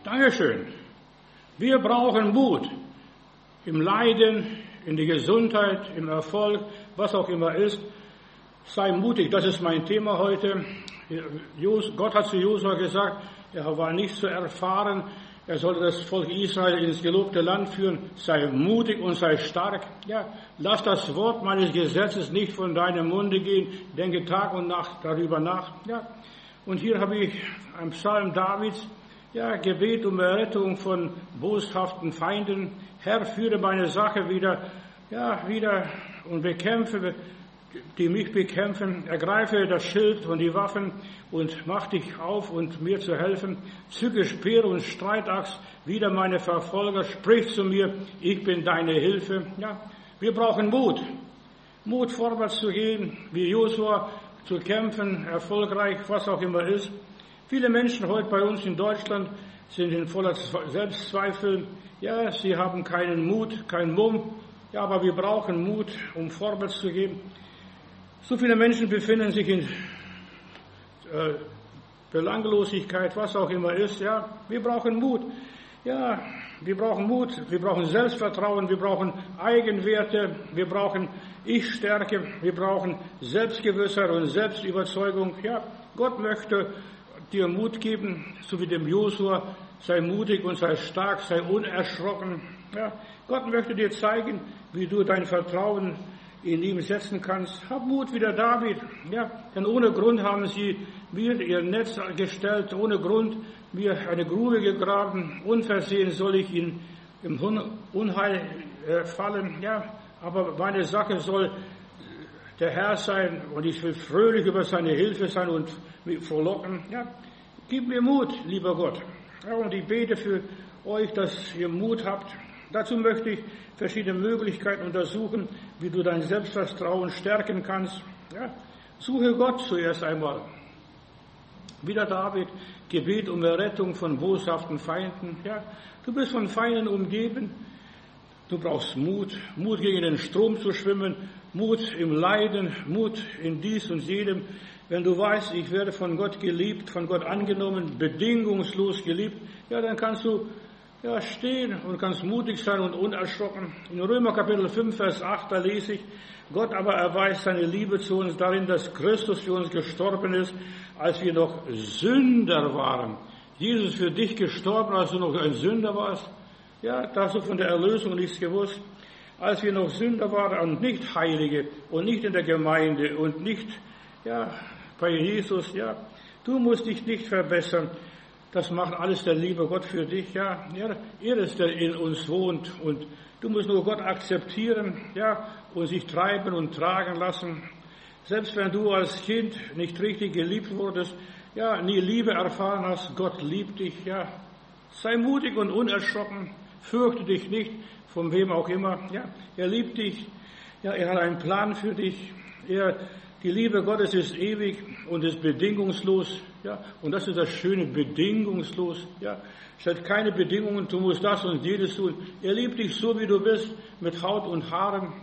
Dankeschön. Wir brauchen Mut im Leiden, in der Gesundheit, im Erfolg, was auch immer ist. Sei mutig, das ist mein Thema heute. Gott hat zu Josua gesagt, er war nicht so erfahren, er sollte das Volk Israel ins gelobte Land führen. Sei mutig und sei stark. Ja, lass das Wort meines Gesetzes nicht von deinem Munde gehen. Denke Tag und Nacht darüber nach. Ja, und hier habe ich einen Psalm Davids. Ja, Gebet um Errettung von boshaften Feinden. Herr, führe meine Sache wieder und bekämpfe, die mich bekämpfen. Ergreife das Schild und die Waffen und mach dich auf, und mir zu helfen. Zücke Speer und Streitachs, wieder meine Verfolger. Sprich zu mir, ich bin deine Hilfe. Ja, wir brauchen Mut. Mut, vorwärts zu gehen, wie Josua, zu kämpfen, erfolgreich, was auch immer ist. Viele Menschen heute bei uns in Deutschland sind in voller Selbstzweifel. Ja, sie haben keinen Mut, keinen Mumm. Ja, aber wir brauchen Mut, um vorwärts zu gehen. So viele Menschen befinden sich in Belanglosigkeit, was auch immer ist. Ja, wir brauchen Mut. Ja, wir brauchen Mut, wir brauchen Selbstvertrauen, wir brauchen Eigenwerte, wir brauchen Ich-Stärke, wir brauchen Selbstgewissheit und Selbstüberzeugung. Ja, Gott möchte dir Mut geben, so wie dem Josua. Sei mutig und sei stark, sei unerschrocken. Ja, Gott möchte dir zeigen, wie du dein Vertrauen in ihm setzen kannst. Hab Mut wie der David. Ja, denn ohne Grund haben sie mir ihr Netz gestellt, ohne Grund mir eine Grube gegraben. Unversehen soll ich in im Unheil fallen. Ja, aber meine Sache soll der Herr sein, und ich will fröhlich über seine Hilfe sein und mich frohlocken. Ja, gib mir Mut, lieber Gott. Ja, und ich bete für euch, dass ihr Mut habt. Dazu möchte ich verschiedene Möglichkeiten untersuchen, wie du dein Selbstvertrauen stärken kannst. Ja, suche Gott zuerst einmal. Wieder David, Gebet um Errettung von boshaften Feinden. Ja, du bist von Feinden umgeben. Du brauchst Mut, Mut gegen den Strom zu schwimmen, Mut im Leiden, Mut in dies und jedem. Wenn du weißt, ich werde von Gott geliebt, von Gott angenommen, bedingungslos geliebt, ja, dann kannst du stehen und kannst mutig sein und unerschrocken. In Römer Kapitel 5, Vers 8, da lese ich, Gott aber erweist seine Liebe zu uns darin, dass Christus für uns gestorben ist, als wir noch Sünder waren. Jesus ist für dich gestorben, als du noch ein Sünder warst. Ja, da hast du von der Erlösung nichts gewusst. Als wir noch Sünder waren und nicht Heilige und nicht in der Gemeinde und nicht, bei Jesus, du musst dich nicht verbessern. Das macht alles der liebe Gott für dich, Er ist, der in uns wohnt, und du musst nur Gott akzeptieren, und sich treiben und tragen lassen. Selbst wenn du als Kind nicht richtig geliebt wurdest, nie Liebe erfahren hast, Gott liebt dich, Sei mutig und unerschrocken, fürchte dich nicht, von wem auch immer, er liebt dich, er hat einen Plan für dich, die Liebe Gottes ist ewig und ist bedingungslos, und das ist das Schöne, bedingungslos, stellt keine Bedingungen, du musst das und jedes tun. Er liebt dich so, wie du bist, mit Haut und Haaren,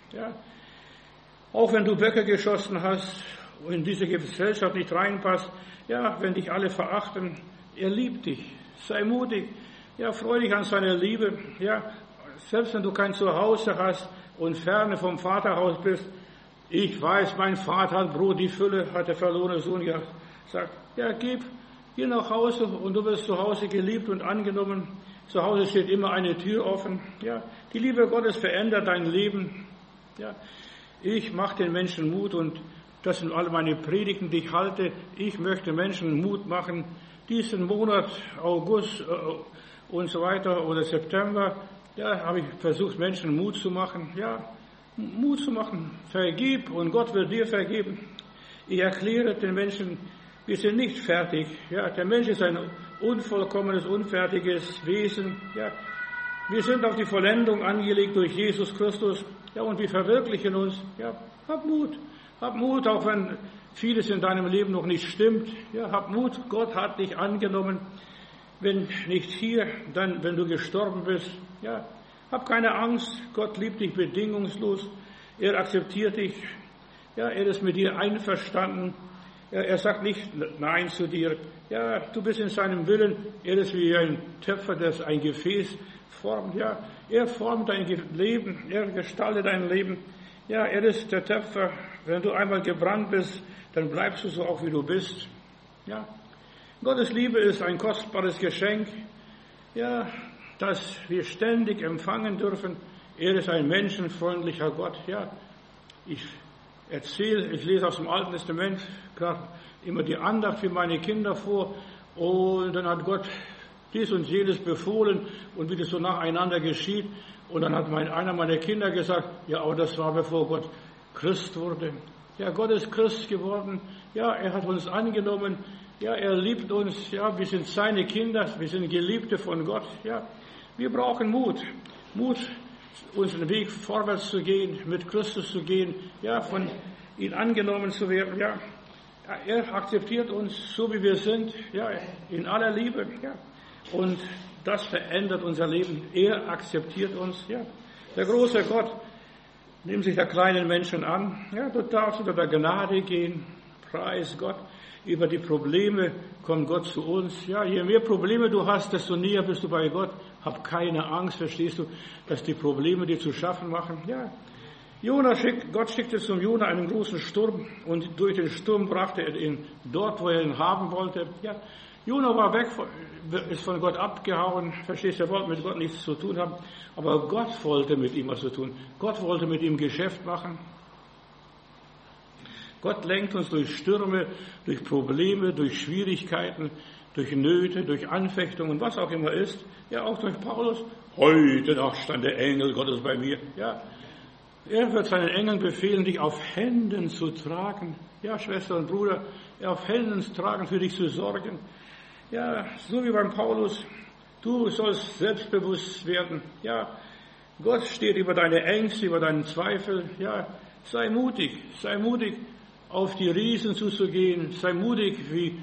Auch wenn du Böcke geschossen hast und in diese Gesellschaft nicht reinpasst, wenn dich alle verachten, er liebt dich. Sei mutig, freu dich an seiner Liebe, selbst wenn du kein Zuhause hast und ferne vom Vaterhaus bist. Ich weiß, mein Vater hat Brot, die Fülle, hat der verlorene Sohn gesagt. Geh nach Hause und du wirst zu Hause geliebt und angenommen. Zu Hause steht immer eine Tür offen. Die Liebe Gottes verändert dein Leben. Ich mache den Menschen Mut, und das sind alle meine Predigten, die ich halte. Ich möchte Menschen Mut machen. Diesen Monat, August und so weiter oder September, habe ich versucht, Menschen Mut zu machen. Mut zu machen. Vergib und Gott wird dir vergeben. Ich erkläre den Menschen, wir sind nicht fertig. Der Mensch ist ein unvollkommenes, unfertiges Wesen. Wir sind auf die Vollendung angelegt durch Jesus Christus. Und wir verwirklichen uns. Hab Mut. Hab Mut, auch wenn vieles in deinem Leben noch nicht stimmt. Hab Mut. Gott hat dich angenommen. Wenn nicht hier, dann, wenn du gestorben bist. Hab keine Angst. Gott liebt dich bedingungslos. Er akzeptiert dich. Er ist mit dir einverstanden. Ja, er sagt nicht Nein zu dir. Ja, du bist in seinem Willen. Er ist wie ein Töpfer, der ein Gefäß formt. Ja, er formt dein Leben. Er gestaltet dein Leben. Ja, er ist der Töpfer. Wenn du einmal gebrannt bist, dann bleibst du so auch, wie du bist. Ja, Gottes Liebe ist ein kostbares Geschenk. Ja, das wir ständig empfangen dürfen. Er ist ein menschenfreundlicher Gott. Ja, ich lese aus dem Alten Testament gerade immer die Andacht für meine Kinder vor. Und dann hat Gott dies und jenes befohlen und wie das so nacheinander geschieht. Und dann hat einer meiner Kinder gesagt, ja, aber das war bevor Gott Christ wurde. Ja, Gott ist Christ geworden. Ja, er hat uns angenommen. Ja, er liebt uns. Ja, wir sind seine Kinder. Wir sind Geliebte von Gott. Ja, wir brauchen Mut. Mut, unseren Weg vorwärts zu gehen, mit Christus zu gehen. Ja, von ihm angenommen zu werden. Ja, er akzeptiert uns so, wie wir sind. Ja, in aller Liebe. Ja, und das verändert unser Leben. Er akzeptiert uns. Ja, der große Gott nimmt sich der kleinen Menschen an. Ja, du darfst unter der Gnade gehen. Preis Gott. Über die Probleme kommt Gott zu uns. Ja, je mehr Probleme du hast, desto näher bist du bei Gott. Hab keine Angst, verstehst du, dass die Probleme dir zu schaffen machen. Ja, Gott schickte zum Jona einen großen Sturm und durch den Sturm brachte er ihn dort, wo er ihn haben wollte. Ja, Jona war weg, ist von Gott abgehauen. Verstehst du, er wollte mit Gott nichts zu tun haben. Aber Gott wollte mit ihm was zu tun. Gott wollte mit ihm Geschäft machen. Gott lenkt uns durch Stürme, durch Probleme, durch Schwierigkeiten, durch Nöte, durch Anfechtungen, was auch immer ist. Ja, auch durch Paulus. Heute Nacht stand der Engel Gottes bei mir. Ja, er wird seinen Engeln befehlen, dich auf Händen zu tragen. Ja, Schwester und Bruder, auf Händen zu tragen, für dich zu sorgen. Ja, so wie beim Paulus. Du sollst selbstbewusst werden. Ja, Gott steht über deine Ängste, über deinen Zweifel. Ja, sei mutig, auf die Riesen zuzugehen. Sei mutig,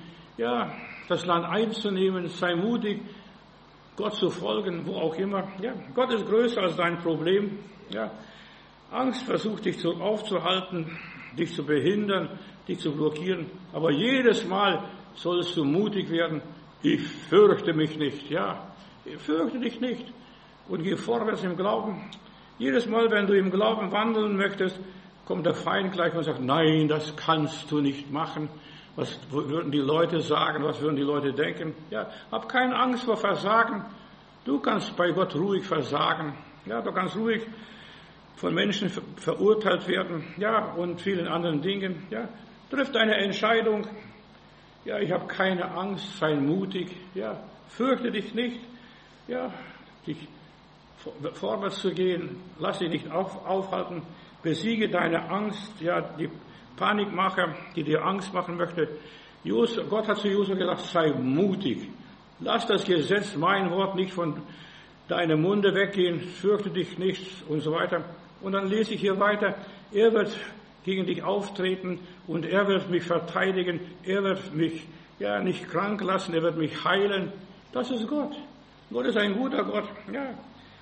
das Land einzunehmen. Sei mutig, Gott zu folgen, wo auch immer. Ja, Gott ist größer als dein Problem. Ja, Angst versucht dich aufzuhalten, dich zu behindern, dich zu blockieren. Aber jedes Mal sollst du mutig werden. Ich fürchte mich nicht. Ja, fürchte dich nicht. Und geh vorwärts im Glauben. Jedes Mal, wenn du im Glauben wandeln möchtest, kommt der Feind gleich und sagt, nein, das kannst du nicht machen. Was würden die Leute sagen? Was würden die Leute denken? Ja, hab keine Angst vor Versagen. Du kannst bei Gott ruhig versagen. Ja, du kannst ruhig von Menschen verurteilt werden. Ja, und vielen anderen Dingen. Ja, triff deine Entscheidung. Ja, ich habe keine Angst. Sei mutig. Ja, fürchte dich nicht. Ja, dich vorwärts zu gehen. Lass dich nicht aufhalten. Besiege deine Angst, ja, die Panikmacher, die dir Angst machen möchte. Gott hat zu Josua gesagt, sei mutig. Lass das Gesetz, mein Wort, nicht von deinem Munde weggehen. Fürchte dich nicht und so weiter. Und dann lese ich hier weiter. Er wird gegen dich auftreten und er wird mich verteidigen. Er wird mich, ja, nicht krank lassen. Er wird mich heilen. Das ist Gott. Gott ist ein guter Gott. Ja.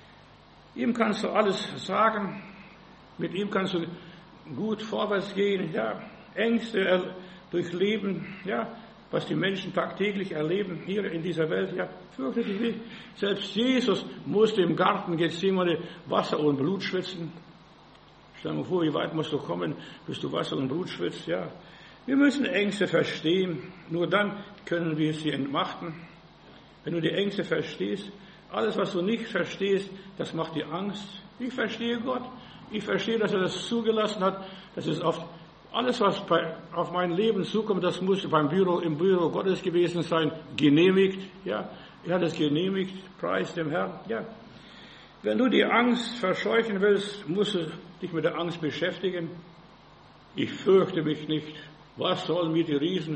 Ihm kannst du alles sagen. Mit ihm kannst du gut vorwärts gehen, ja, Ängste durchleben, ja, was die Menschen tagtäglich erleben hier in dieser Welt, ja, fürchte dich nicht. Selbst Jesus musste im Garten Gethsemane Wasser und Blut schwitzen. Stell dir mal vor, wie weit musst du kommen, bis du Wasser und Blut schwitzt, ja. Wir müssen Ängste verstehen, nur dann können wir sie entmachten. Wenn du die Ängste verstehst, alles, was du nicht verstehst, das macht dir Angst. Ich verstehe Gott. Ich verstehe, dass er das zugelassen hat. Das ist alles, was auf mein Leben zukommt, das muss im Büro Gottes gewesen sein, genehmigt. Ja, er hat es genehmigt. Preis dem Herrn. Ja. Wenn du die Angst verscheuchen willst, musst du dich mit der Angst beschäftigen. Ich fürchte mich nicht. Was sollen mir die Riesen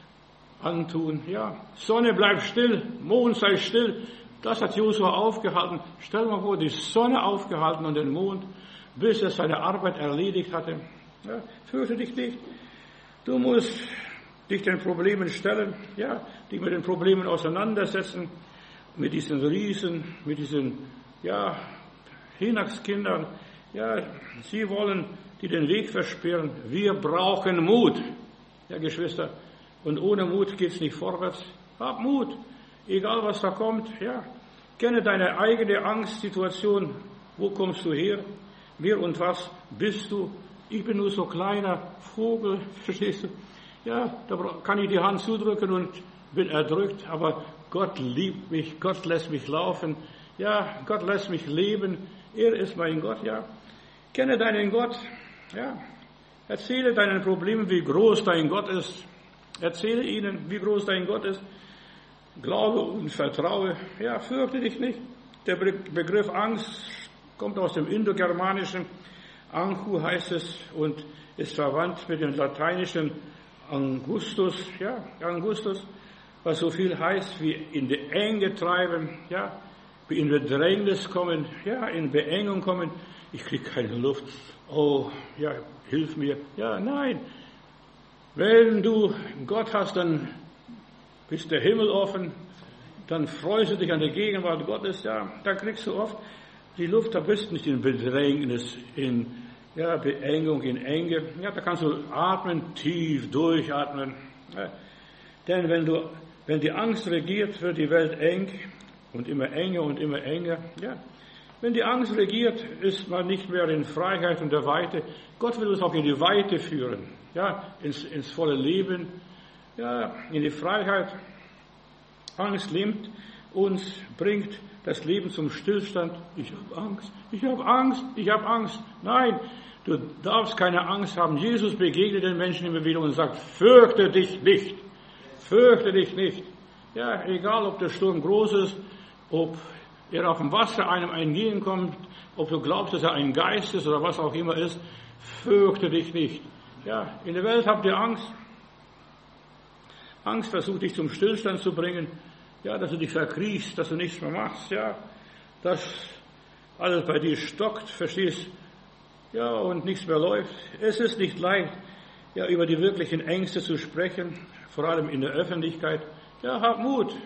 antun? Ja, Sonne bleib still, Mond sei still. Das hat Josua aufgehalten. Stell dir mal vor, die Sonne aufgehalten und den Mond, bis er seine Arbeit erledigt hatte. Ja, fürchte dich nicht. Du musst dich den Problemen stellen, ja, dich mit den Problemen auseinandersetzen, mit diesen Riesen, mit diesen, ja, Hinakskindern. Ja, sie wollen dir den Weg versperren. Wir brauchen Mut. Ja, Ja, Geschwister, und ohne Mut geht's nicht vorwärts. Hab Mut, egal was da kommt. Ja, kenne deine eigene Angstsituation. Wo kommst du her? Wer und was bist du? Ich bin nur so kleiner Vogel, verstehst du? Ja, da kann ich die Hand zudrücken und bin erdrückt, aber Gott liebt mich, Gott lässt mich laufen, ja, Gott lässt mich leben, er ist mein Gott, ja. Kenne deinen Gott, ja. Erzähle deinen Problemen, wie groß dein Gott ist. Erzähle ihnen, wie groß dein Gott ist. Glaube und vertraue, ja, fürchte dich nicht. Der Begriff Angst kommt aus dem Indogermanischen. Angu heißt es und ist verwandt mit dem lateinischen Angustus, ja, Angustus, was so viel heißt wie in die Enge treiben, ja, wie in Bedrängnis kommen, ja, in Beengung kommen. Ich kriege keine Luft. Oh, ja, hilf mir. Ja, nein. Wenn du Gott hast, dann ist der Himmel offen, dann freust du dich an der Gegenwart Gottes, ja, da kriegst du oft die Luft, da bist du nicht in Bedrängnis, in Beengung, in Enge. Ja, da kannst du atmen, tief durchatmen. Ja. Denn wenn die Angst regiert, wird die Welt eng und immer enger und immer enger. Ja. Wenn die Angst regiert, ist man nicht mehr in Freiheit und der Weite. Gott will uns auch in die Weite führen, ja, ins volle Leben, ja, in die Freiheit. Angst lähmt uns, bringt das Leben zum Stillstand. Ich habe Angst, ich habe Angst, ich habe Angst. Nein, du darfst keine Angst haben. Jesus begegnet den Menschen immer wieder und sagt, fürchte dich nicht, fürchte dich nicht. Ja, egal ob der Sturm groß ist, ob er auf dem Wasser einem entgegenkommt, ob du glaubst, dass er ein Geist ist oder was auch immer ist, fürchte dich nicht. Ja, in der Welt habt ihr Angst. Angst versucht dich zum Stillstand zu bringen, ja, dass du dich verkriechst, dass du nichts mehr machst, ja, dass alles bei dir stockt, verstehst, ja, und nichts mehr läuft. Es ist nicht leicht, ja, über die wirklichen Ängste zu sprechen, vor allem in der Öffentlichkeit. Ja, hab Mut,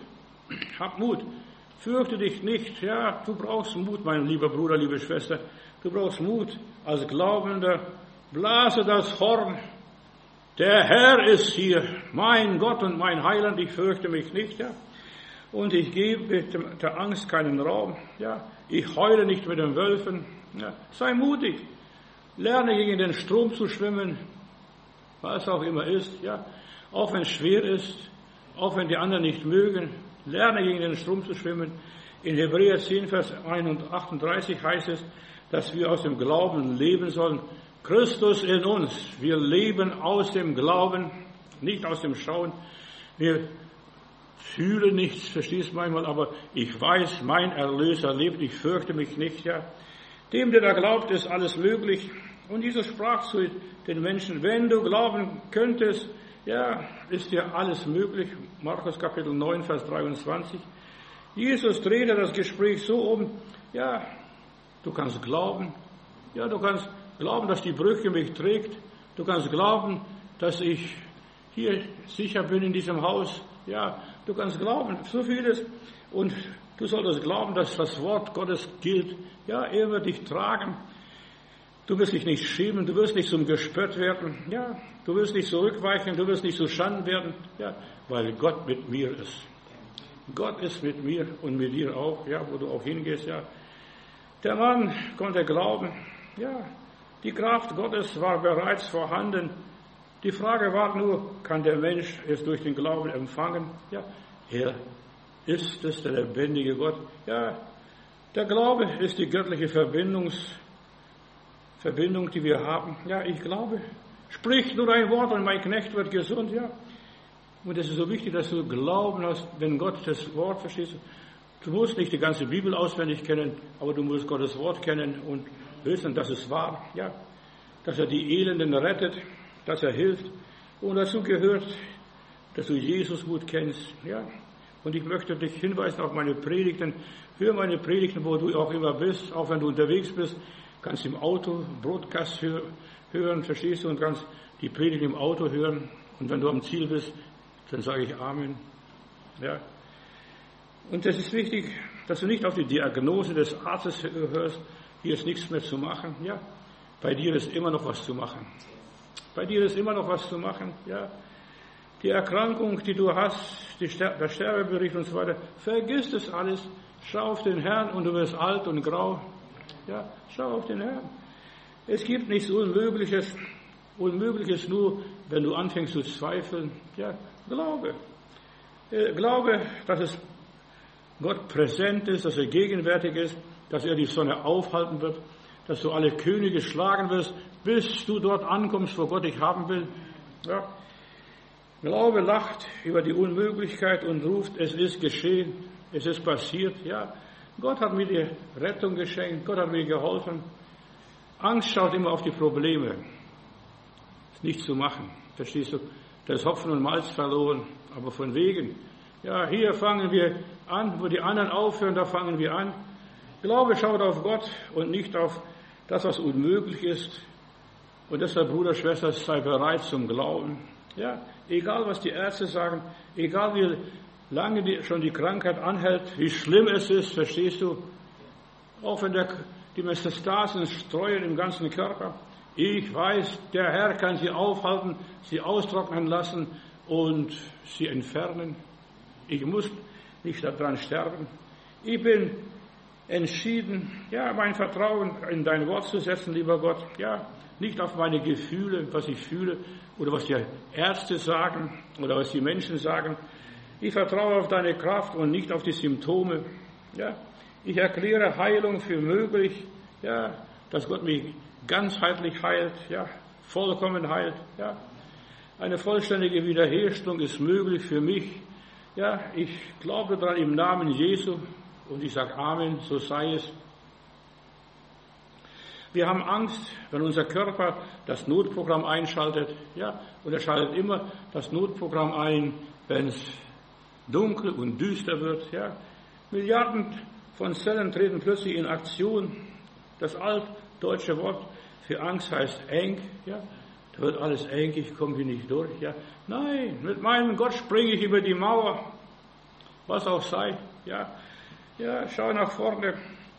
fürchte dich nicht, ja, du brauchst Mut, mein lieber Bruder, liebe Schwester, du brauchst Mut als Glaubender, blase das Horn. Der Herr ist hier, mein Gott und mein Heiland, ich fürchte mich nicht, ja. Und ich gebe der Angst keinen Raum, ja. Ich heule nicht mit den Wölfen, ja. Sei mutig, lerne gegen den Strom zu schwimmen, was auch immer ist, ja. Auch wenn es schwer ist, auch wenn die anderen nicht mögen, lerne gegen den Strom zu schwimmen. In Hebräer 10, Vers 38 heißt es, dass wir aus dem Glauben leben sollen. Christus in uns. Wir leben aus dem Glauben, nicht aus dem Schauen. Wir fühlen nichts, verstehst du manchmal, aber ich weiß, mein Erlöser lebt, ich fürchte mich nicht, ja. Dem, der da glaubt, ist alles möglich. Und Jesus sprach zu den Menschen, wenn du glauben könntest, ja, ist dir alles möglich. Markus Kapitel 9, Vers 23. Jesus drehte das Gespräch so um, ja, du kannst glauben, ja, du kannst glauben, dass die Brücke mich trägt. Du kannst glauben, dass ich hier sicher bin in diesem Haus. Ja, du kannst glauben, so vieles. Und du solltest glauben, dass das Wort Gottes gilt. Ja, er wird dich tragen. Du wirst dich nicht schämen, du wirst nicht zum Gespött werden. Ja, du wirst nicht zurückweichen, du wirst nicht zu Schanden werden. Ja, weil Gott mit mir ist. Gott ist mit mir und mit dir auch, ja, wo du auch hingehst, ja. Der Mann konnte glauben, ja. Die Kraft Gottes war bereits vorhanden. Die Frage war nur, kann der Mensch es durch den Glauben empfangen? Ja, er ist es, der lebendige Gott. Ja, der Glaube ist die göttliche Verbindung, die wir haben. Ja, ich glaube. Sprich nur ein Wort und mein Knecht wird gesund, ja. Und es ist so wichtig, dass du Glauben hast, wenn Gott das Wort verstehst. Du musst nicht die ganze Bibel auswendig kennen, aber du musst Gottes Wort kennen und wissen, dass es wahr, ja, dass er die Elenden rettet, dass er hilft. Und dazu gehört, dass du Jesus gut kennst, ja. Und ich möchte dich hinweisen auf meine Predigten. Hör meine Predigten, wo du auch immer bist, auch wenn du unterwegs bist, kannst im Auto Broadcast hören, verstehst du, und kannst die Predigt im Auto hören. Und wenn du am Ziel bist, dann sage ich Amen, ja. Und das ist wichtig, dass du nicht auf die Diagnose des Arztes hörst, hier ist nichts mehr zu machen, ja. Bei dir ist immer noch was zu machen. Bei dir ist immer noch was zu machen, ja. die Erkrankung, die du hast, der Sterbebericht und so weiter, vergiss das alles. Schau auf den Herrn und du wirst alt und grau. Ja, schau auf den Herrn. Es gibt nichts Unmögliches. Unmögliches nur, wenn du anfängst zu zweifeln. Ja, glaube. Glaube, dass es Gott präsent ist, dass er gegenwärtig ist, dass er die Sonne aufhalten wird, dass du alle Könige schlagen wirst, bis du dort ankommst, wo Gott dich haben will. Ja. Glaube lacht über die Unmöglichkeit und ruft, es ist geschehen, es ist passiert. Ja, Gott hat mir die Rettung geschenkt, Gott hat mir geholfen. Angst schaut immer auf die Probleme. Ist nicht zu machen, verstehst du? Da ist Hopfen und Malz verloren, aber von wegen. Ja, hier fangen wir an, wo die anderen aufhören, da fangen wir an. Glaube schaut auf Gott und nicht auf das, was unmöglich ist. Und deshalb, Bruder, Schwester, sei bereit zum Glauben. Ja, egal was die Ärzte sagen, egal wie lange schon die Krankheit anhält, wie schlimm es ist, verstehst du? Auch wenn die Metastasen streuen im ganzen Körper. Ich weiß, der Herr kann sie aufhalten, sie austrocknen lassen und sie entfernen. Ich muss nicht daran sterben. Ich bin entschieden, ja, mein Vertrauen in dein Wort zu setzen, lieber Gott. Ja, nicht auf meine Gefühle, was ich fühle oder was die Ärzte sagen oder was die Menschen sagen. Ich vertraue auf deine Kraft und nicht auf die Symptome. Ja, ich erkläre Heilung für möglich, ja, dass Gott mich ganzheitlich heilt, ja, vollkommen heilt. Ja, eine vollständige Wiederherstellung ist möglich für mich. Ja, ich glaube daran im Namen Jesu und ich sage Amen, so sei es. Wir haben Angst, wenn unser Körper das Notprogramm einschaltet. Ja, und er schaltet immer das Notprogramm ein, wenn es dunkel und düster wird. Ja, Milliarden von Zellen treten plötzlich in Aktion. Das altdeutsche Wort für Angst heißt eng. Ja, da wird alles eng, ich komme hier nicht durch. Ja, nein, mit meinem Gott springe ich über die Mauer, was auch sei. Ja, ja, schau nach vorne,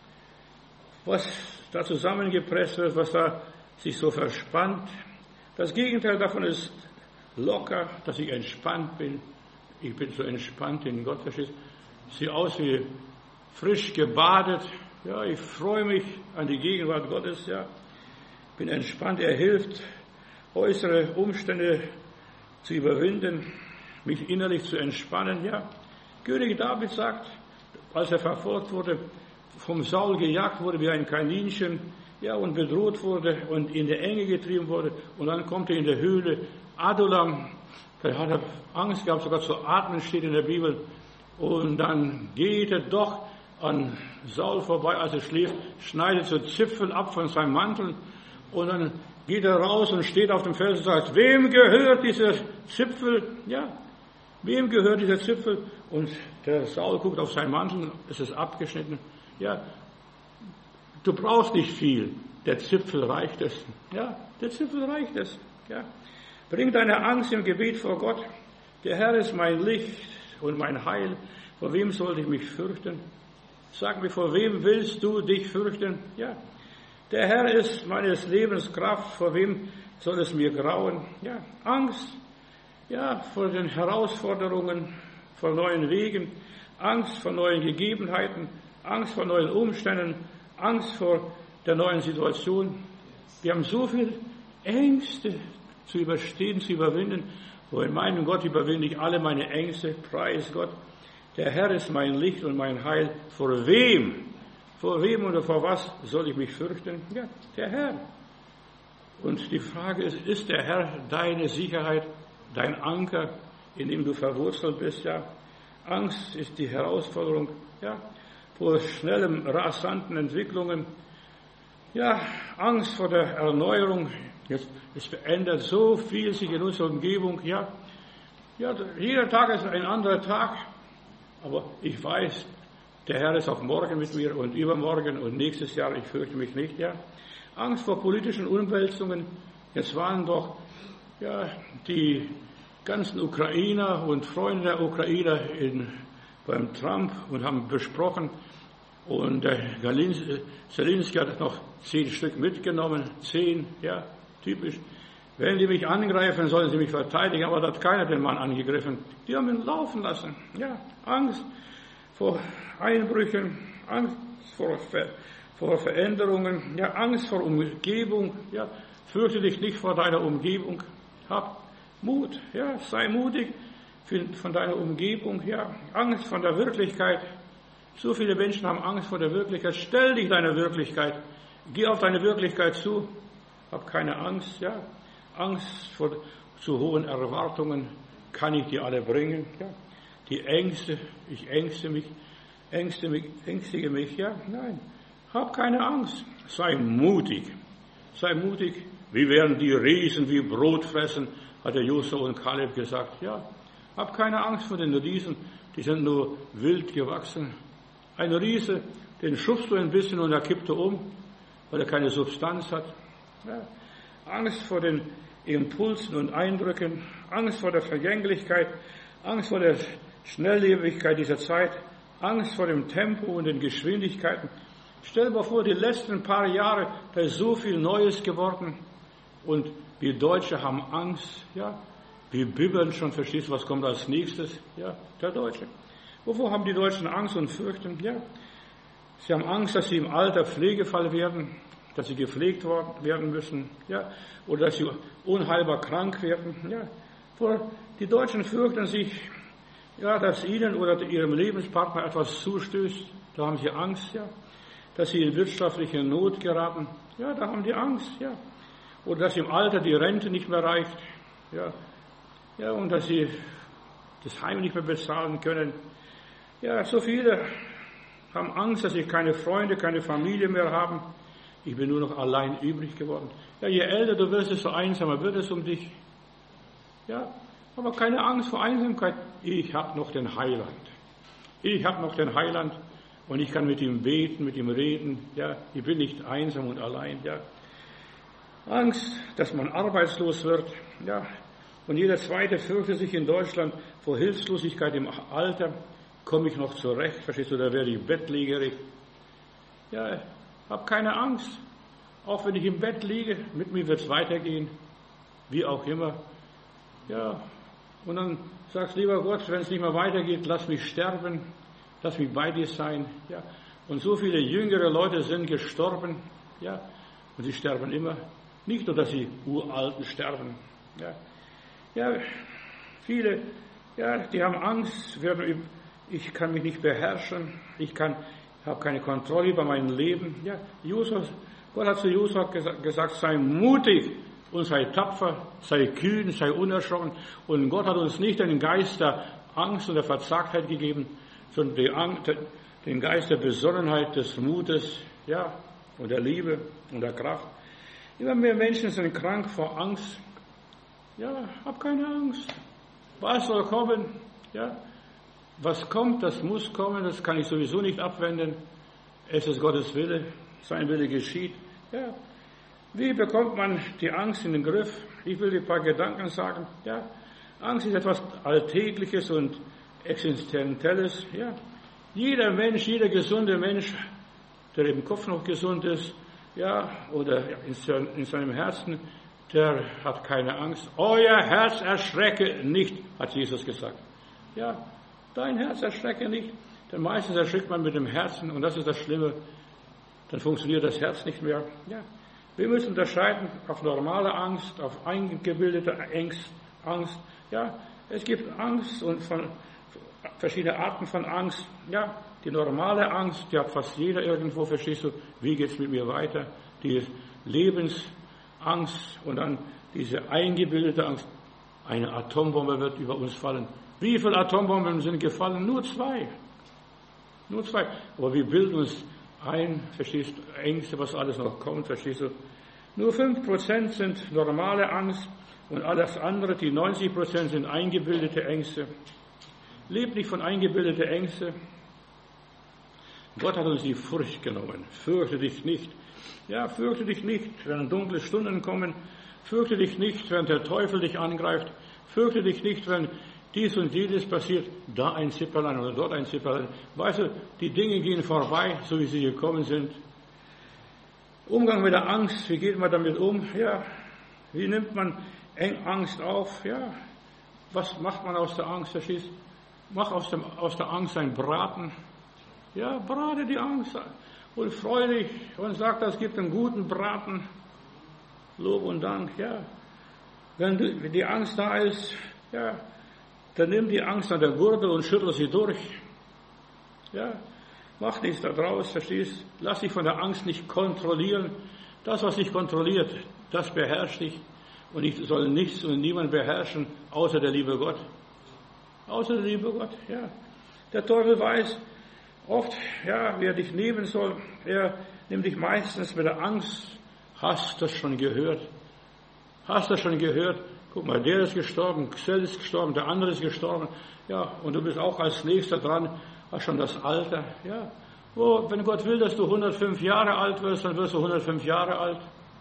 was da zusammengepresst wird, was da sich so verspannt. Das Gegenteil davon ist locker, dass ich entspannt bin. Ich bin so entspannt in Gott, verstehst du? Sieht aus wie frisch gebadet. Ja, ich freue mich an die Gegenwart Gottes. Ja, bin entspannt. Er hilft, äußere Umstände zu überwinden, mich innerlich zu entspannen. Ja, König David sagt, als er verfolgt wurde, vom Saul gejagt wurde wie ein Kaninchen, ja, und bedroht wurde und in die Enge getrieben wurde, und dann kommt er in der Höhle Adullam, da hat er Angst gehabt, sogar zu atmen, steht in der Bibel, und dann geht er doch an Saul vorbei, als er schläft, schneidet so Zipfel ab von seinem Mantel, und dann geht er raus und steht auf dem Fels und sagt, wem gehört dieser Zipfel? Ja, wem gehört dieser Zipfel? Und der Saul guckt auf seinen Mantel, es ist abgeschnitten. Ja, du brauchst nicht viel, der Zipfel reicht es. Ja, der Zipfel reicht es. Ja, bring deine Angst im Gebet vor Gott. Der Herr ist mein Licht und mein Heil. Vor wem sollte ich mich fürchten? Sag mir, vor wem willst du dich fürchten? Ja, der Herr ist meines Lebens Kraft. Vor wem soll es mir grauen? Ja, Angst. Ja, vor den Herausforderungen, vor neuen Wegen, Angst vor neuen Gegebenheiten, Angst vor neuen Umständen, Angst vor der neuen Situation. Wir haben so viele Ängste zu überstehen, zu überwinden. Wo in meinem Gott überwinde ich alle meine Ängste, preis Gott. Der Herr ist mein Licht und mein Heil. Vor wem oder vor was soll ich mich fürchten? Ja, der Herr. Und die Frage ist der Herr deine Sicherheit, dein Anker, in dem du verwurzelt bist? Ja, Angst ist die Herausforderung, ja, vor schnellen, rasanten Entwicklungen. Ja, Angst vor der Erneuerung. Es verändert so viel sich in unserer Umgebung. Ja, jeder Tag ist ein anderer Tag. Aber ich weiß, der Herr ist auch morgen mit mir und übermorgen und nächstes Jahr. Ich fürchte mich nicht. Ja, Angst vor politischen Umwälzungen. Jetzt waren doch die ganzen Ukrainer und Freunde der Ukrainer beim Trump und haben besprochen. Und der Zelensky hat noch 10 Stück mitgenommen. 10, ja, typisch. Wenn die mich angreifen, sollen sie mich verteidigen, aber da hat keiner den Mann angegriffen. Die haben ihn laufen lassen. Ja, Angst vor Einbrüchen, Angst vor Veränderungen, ja, Angst vor Umgebung, ja, fürchte dich nicht vor deiner Umgebung, hab Mut, ja, sei mutig von deiner Umgebung, ja, Angst vor der Wirklichkeit. So viele Menschen haben Angst vor der Wirklichkeit. Stell dich deiner Wirklichkeit, geh auf deine Wirklichkeit zu, hab keine Angst, ja, Angst vor zu hohen Erwartungen kann ich dir alle bringen, ja, die Ängste, ich ängstige mich, ja, nein, hab keine Angst, sei mutig, wie werden die Riesen wie Brot fressen, hat der Josua und Kaleb gesagt, ja, hab keine Angst vor den Riesen, die sind nur wild gewachsen. Ein Riese, den schubst du ein bisschen und er kippt um, weil er keine Substanz hat. Ja, Angst vor den Impulsen und Eindrücken, Angst vor der Vergänglichkeit, Angst vor der Schnelllebigkeit dieser Zeit, Angst vor dem Tempo und den Geschwindigkeiten. Stell dir mal vor, die letzten paar Jahre, da ist so viel Neues geworden und wir Deutsche haben Angst, ja, wir bibbern schon, verstehst du, was kommt als nächstes? Ja, der Deutsche. Wovor haben die Deutschen Angst und fürchten? Ja, sie haben Angst, dass sie im Alter Pflegefall werden, dass sie gepflegt werden müssen, ja, oder dass sie unheilbar krank werden, ja. Die Deutschen fürchten sich, ja, dass ihnen oder ihrem Lebenspartner etwas zustößt, da haben sie Angst, ja. Dass sie in wirtschaftliche Not geraten, ja, da haben die Angst, ja. Oder dass im Alter die Rente nicht mehr reicht, ja. Ja, und dass sie das Heim nicht mehr bezahlen können. Ja, so viele haben Angst, dass sie keine Freunde, keine Familie mehr haben. Ich bin nur noch allein übrig geworden. Ja, je älter du wirst, desto einsamer wird es um dich. Ja, aber keine Angst vor Einsamkeit. Ich habe noch den Heiland. Ich habe noch den Heiland und ich kann mit ihm beten, mit ihm reden. Ja, ich bin nicht einsam und allein. Ja, Angst, dass man arbeitslos wird. Ja, und jeder Zweite fürchtet sich in Deutschland vor Hilflosigkeit im Alter. Komme ich noch zurecht? Verstehst du, da werde ich bettlägerig. Ja, hab keine Angst. Auch wenn ich im Bett liege, mit mir wird es weitergehen. Wie auch immer. Ja, und dann sagst du, lieber Gott, wenn es nicht mehr weitergeht, lass mich sterben. Lass mich bei dir sein. Ja, und so viele jüngere Leute sind gestorben. Ja, und sie sterben immer. Nicht nur, dass sie Uralten sterben. Ja, ja, viele, ja, die haben Angst, ich kann mich nicht beherrschen, habe keine Kontrolle über mein Leben. Ja, Gott hat zu Josua gesagt, sei mutig und sei tapfer, sei kühn, sei unerschrocken. Und Gott hat uns nicht den Geist der Angst und der Verzagtheit gegeben, sondern den Geist der Besonnenheit, des Mutes, ja, und der Liebe und der Kraft. Immer mehr Menschen sind krank vor Angst. Ja, hab keine Angst. Was soll kommen? Ja, was kommt, das muss kommen, das kann ich sowieso nicht abwenden. Es ist Gottes Wille, sein Wille geschieht. Ja, wie bekommt man die Angst in den Griff? Ich will dir ein paar Gedanken sagen. Ja, Angst ist etwas Alltägliches und Existenzielles. Ja, jeder Mensch, jeder gesunde Mensch, der im Kopf noch gesund ist, ja, oder in seinem Herzen, der hat keine Angst. Euer Herz erschrecke nicht, hat Jesus gesagt. Ja, dein Herz erschrecke nicht. Denn meistens erschrickt man mit dem Herzen und das ist das Schlimme. Dann funktioniert das Herz nicht mehr. Ja, wir müssen unterscheiden auf normale Angst, auf eingebildete Angst. Ja, es gibt Angst und verschiedene Arten von Angst. Ja, die normale Angst, die hat fast jeder irgendwo, verstehst du, wie geht's mit mir weiter? Die Lebensangst und dann diese eingebildete Angst. Eine Atombombe wird über uns fallen. Wie viele Atombomben sind gefallen? Nur zwei. Nur zwei. Aber wir bilden uns ein, verstehst du, Ängste, was alles noch kommt, verstehst du. Nur 5% sind normale Angst und alles andere, die 90% sind eingebildete Ängste. Lebt nicht von eingebildeten Ängsten. Gott hat uns die Furcht genommen. Fürchte dich nicht. Ja, fürchte dich nicht, wenn dunkle Stunden kommen. Fürchte dich nicht, wenn der Teufel dich angreift. Fürchte dich nicht, wenn dies und jenes passiert, da ein Zipperlein oder dort ein Zipperlein. Weißt du, die Dinge gehen vorbei, so wie sie gekommen sind. Umgang mit der Angst, wie geht man damit um? Ja, Wie nimmt man Angst auf? Ja, was macht man aus der Angst? Mach aus der Angst ein Braten. Ja, brate die Angst und freu dich und sag, es gibt einen guten Braten. Lob und Dank, ja. Wenn die Angst da ist, ja, dann nimm die Angst an der Gurgel und schüttel sie durch. Ja, mach nichts da draus, verstehst? Lass dich von der Angst nicht kontrollieren. Das, was dich kontrolliert, das beherrscht dich. Und ich soll nichts und niemand beherrschen, außer der liebe Gott. Außer der liebe Gott, ja. Der Teufel weiß oft, ja, wie er dich nehmen soll. Er nimmt dich meistens mit der Angst. Hast du das schon gehört? Hast du das schon gehört? Guck mal, der ist gestorben, Xell ist gestorben, der andere ist gestorben. Ja, und du bist auch als Nächster dran, hast schon das Alter. Ja, wenn Gott will, dass du 105 Jahre alt wirst, dann wirst du 105 Jahre alt.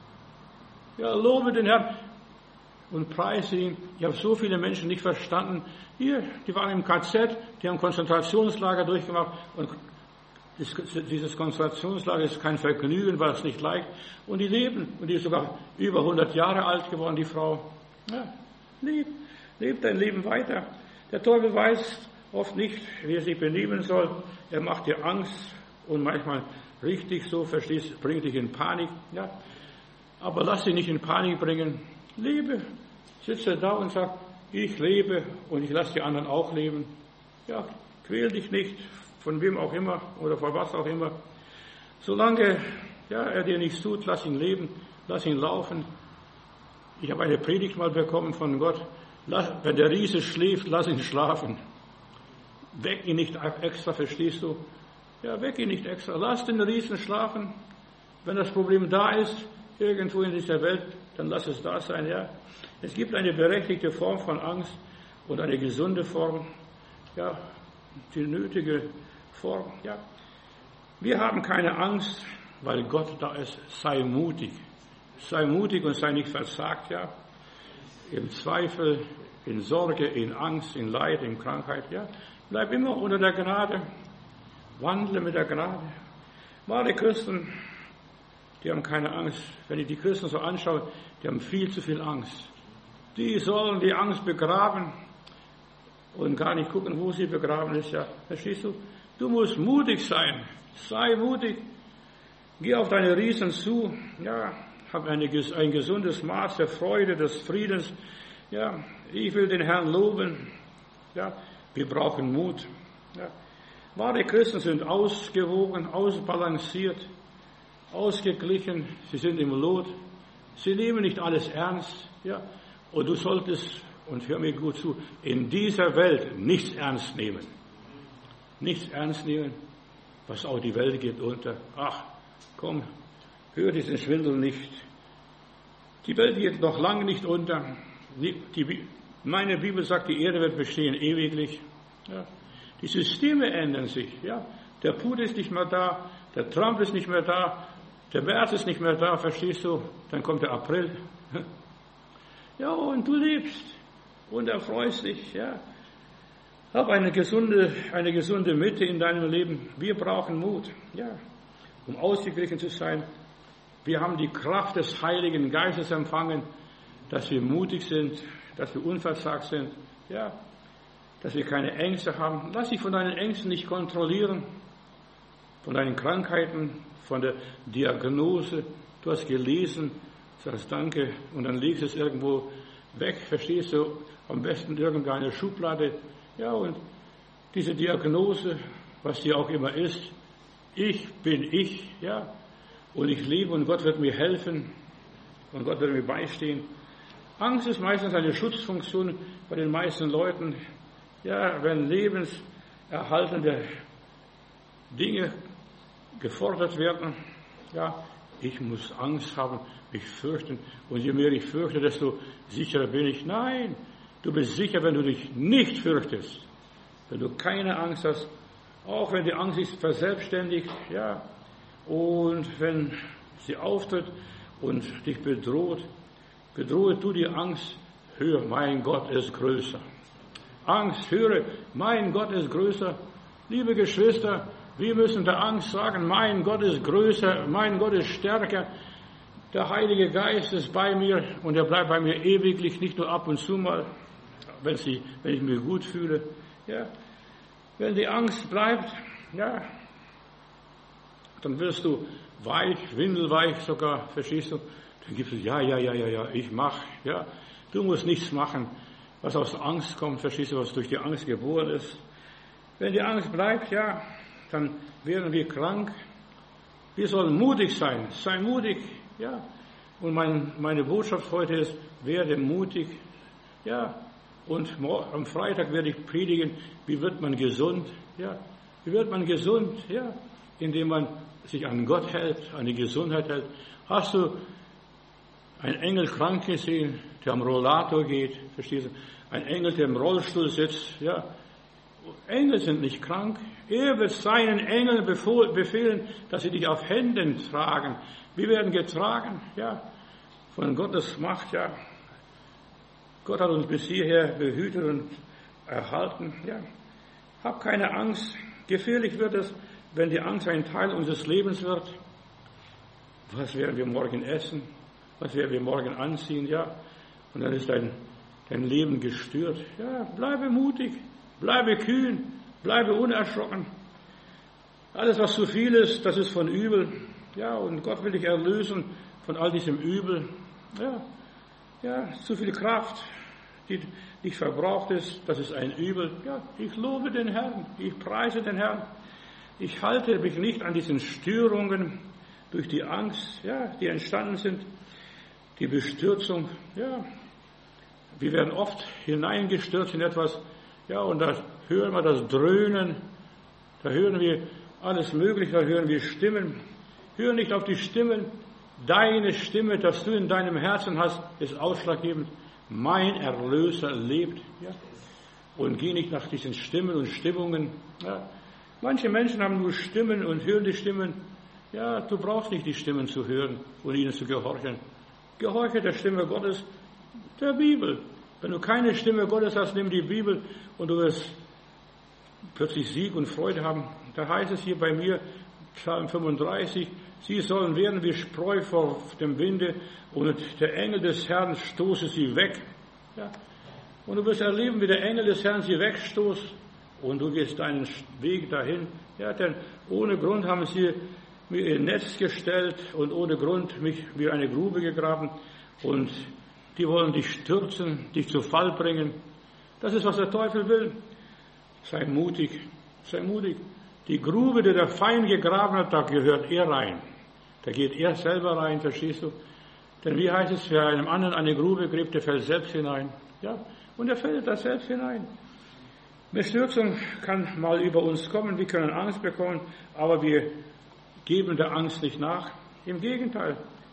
Ja, lobe den Herrn und preise ihn. Ich habe so viele Menschen nicht verstanden. Hier, die waren im KZ, die haben Konzentrationslager durchgemacht und dieses Konzentrationslager ist kein Vergnügen, war es nicht leicht. Und die leben. Und die ist sogar über 100 Jahre alt geworden, die Frau. Ja, lebt dein Leben weiter. Der Teufel weiß oft nicht, wie er sich benehmen soll. Er macht dir Angst und manchmal richtig so, verstehst, bringt dich in Panik. Ja. Aber lass dich nicht in Panik bringen. Lebe. Sitze da und sag, ich lebe und ich lasse die anderen auch leben. Ja, quäl dich nicht. Von wem auch immer oder vor was auch immer. Solange er dir nichts tut, lass ihn leben, lass ihn laufen. Ich habe eine Predigt mal bekommen von Gott. Wenn der Riese schläft, lass ihn schlafen. Weck ihn nicht extra, verstehst du? Ja, weck ihn nicht extra. Lass den Riesen schlafen. Wenn das Problem da ist, irgendwo in dieser Welt, dann lass es da sein. Ja. Es gibt eine berechtigte Form von Angst und eine gesunde Form. Ja, die nötige Form, ja. Wir haben keine Angst, weil Gott da ist. Sei mutig. Sei mutig und sei nicht verzagt, ja. Im Zweifel, in Sorge, in Angst, in Leid, in Krankheit, ja. Bleib immer unter der Gnade. Wandle mit der Gnade. Wahre Christen, die haben keine Angst. Wenn ich die Christen so anschaue, die haben viel zu viel Angst. Die sollen die Angst begraben und gar nicht gucken, wo sie begraben ist. Ja, verstehst du? Du musst mutig sein. Sei mutig. Geh auf deine Riesen zu. Ja, hab ein gesundes Maß der Freude, des Friedens. Ja, ich will den Herrn loben. Ja, wir brauchen Mut. Ja. Wahre Christen sind ausgewogen, ausbalanciert, ausgeglichen. Sie sind im Lot. Sie nehmen nicht alles ernst. Ja, und du solltest, und hör mir gut zu, in dieser Welt nichts ernst nehmen. Nichts ernst nehmen, was auch die Welt geht unter. Ach, komm, hör diesen Schwindel nicht. Die Welt geht noch lange nicht unter. Meine Bibel sagt, die Erde wird bestehen ewiglich. Ja. Die Systeme ändern sich. Ja. Der Putin ist nicht mehr da, der Trump ist nicht mehr da, der März ist nicht mehr da, verstehst du? Dann kommt der April. Ja, und du lebst und erfreust dich. Ja. Hab eine gesunde Mitte in deinem Leben. Wir brauchen Mut, ja, um ausgeglichen zu sein. Wir haben die Kraft des Heiligen Geistes empfangen, dass wir mutig sind, dass wir unverzagt sind, ja, dass wir keine Ängste haben. Lass dich von deinen Ängsten nicht kontrollieren, von deinen Krankheiten, von der Diagnose. Du hast gelesen, sagst Danke und dann legst es irgendwo weg, verstehst du, am besten irgendeine Schublade. Ja, und diese Diagnose, was die auch immer ist, ich bin ich, ja, und ich lebe und Gott wird mir helfen und Gott wird mir beistehen. Angst ist meistens eine Schutzfunktion bei den meisten Leuten. Ja, wenn lebenserhaltende Dinge gefordert werden, ja, ich muss Angst haben, mich fürchten. Und je mehr ich fürchte, desto sicherer bin ich. Nein, du bist sicher, wenn du dich nicht fürchtest. Wenn du keine Angst hast, auch wenn die Angst sich verselbstständigt, ja, und wenn sie auftritt und dich bedroht, bedrohe du die Angst, hör, mein Gott ist größer. Angst, höre, mein Gott ist größer. Liebe Geschwister, wir müssen der Angst sagen, mein Gott ist größer, mein Gott ist stärker. Der Heilige Geist ist bei mir und er bleibt bei mir ewiglich, nicht nur ab und zu mal, wenn ich mich gut fühle. Ja. Wenn die Angst bleibt, ja, dann wirst du weich, windelweich sogar, verstehst du? Dann gibst du, ja, ich mach, ja. Du musst nichts machen, was aus Angst kommt, verstehst du, was durch die Angst geboren ist. Wenn die Angst bleibt, ja, dann werden wir krank. Wir sollen mutig sein, sei mutig, ja. Und meine Botschaft heute ist, werde mutig, ja. Und am Freitag werde ich predigen, wie wird man gesund, ja. Wie wird man gesund, ja. Indem man sich an Gott hält, an die Gesundheit hält. Hast du einen Engel krank gesehen, der am Rollator geht, verstehst du? Ein Engel, der im Rollstuhl sitzt, ja. Engel sind nicht krank. Er wird seinen Engeln befehlen, dass sie dich auf Händen tragen. Wir werden getragen, ja, von Gottes Macht, ja. Gott hat uns bis hierher behütet und erhalten, ja. Hab keine Angst. Gefährlich wird es, wenn die Angst ein Teil unseres Lebens wird. Was werden wir morgen essen? Was werden wir morgen anziehen, ja? Und dann ist dein Leben gestört. Ja, bleibe mutig, bleibe kühn, bleibe unerschrocken. Alles, was zu viel ist, das ist von Übel. Ja, und Gott will dich erlösen von all diesem Übel. Ja, zu viel Kraft, die nicht verbraucht ist, das ist ein Übel. Ja, ich lobe den Herrn, ich preise den Herrn. Ich halte mich nicht an diesen Störungen durch die Angst, ja, die entstanden sind, die Bestürzung, ja. Wir werden oft hineingestürzt in etwas, ja, und da hören wir das Dröhnen, da hören wir alles Mögliche, da hören wir Stimmen. Hör nicht auf die Stimmen. Deine Stimme, das du in deinem Herzen hast, ist ausschlaggebend. Mein Erlöser lebt, ja. Und geh nicht nach diesen Stimmen und Stimmungen, ja. Manche Menschen haben nur Stimmen und hören die Stimmen. Ja, du brauchst nicht die Stimmen zu hören und ihnen zu gehorchen. Gehorche der Stimme Gottes, der Bibel. Wenn du keine Stimme Gottes hast, nimm die Bibel und du wirst plötzlich Sieg und Freude haben. Da heißt es hier bei mir, Psalm 35, sie sollen werden wie Spreu vor dem Winde und der Engel des Herrn stoße sie weg. Ja. Und du wirst erleben, wie der Engel des Herrn sie wegstoßt. Und du gehst deinen Weg dahin. Ja, denn ohne Grund haben sie mir ihr Netz gestellt und ohne Grund mich wie eine Grube gegraben. Und die wollen dich stürzen, dich zu Fall bringen. Das ist, was der Teufel will. Sei mutig, sei mutig. Die Grube, die der Feind gegraben hat, da gehört er rein. Da geht er selber rein, verstehst du? Denn wie heißt es, wer einem anderen eine Grube gräbt, der fällt selbst hinein. Ja, und er fällt da selbst hinein. Bestürzung kann mal über uns kommen, wir können Angst bekommen, aber wir geben der Angst nicht nach. Im Gegenteil,